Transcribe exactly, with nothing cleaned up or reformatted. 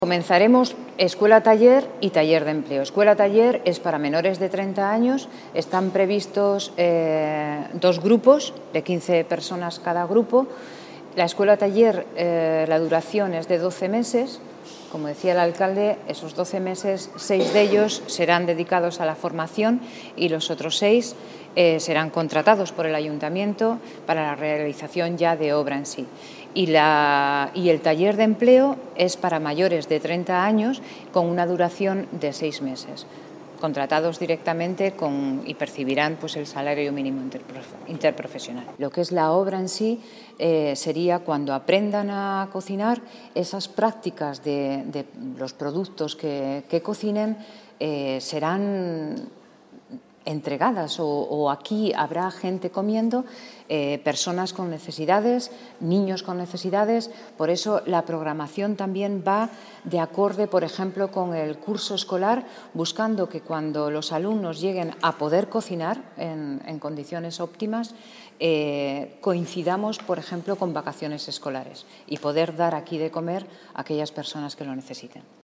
Comenzaremos escuela-taller y taller de empleo. Escuela-taller es para menores de treinta años, están previstos eh, dos grupos de quince personas cada grupo. La escuela-taller, eh, la duración es de doce meses. Como decía el alcalde, esos doce meses, seis de ellos serán dedicados a la formación y los otros seis eh, serán contratados por el ayuntamiento para la realización ya de obra en sí. Y, la, y el taller de empleo es para mayores de treinta años con una duración de seis meses, contratados directamente con, y percibirán pues, el salario mínimo interprofesional. Lo que es la obra en sí eh, sería cuando aprendan a cocinar, esas prácticas de, de los productos que, que cocinen eh, serán entregadas o, o aquí habrá gente comiendo, eh, personas con necesidades, niños con necesidades. Por eso la programación también va de acorde, por ejemplo, con el curso escolar, buscando que cuando los alumnos lleguen a poder cocinar en, en condiciones óptimas, eh, coincidamos, por ejemplo, con vacaciones escolares y poder dar aquí de comer a aquellas personas que lo necesiten.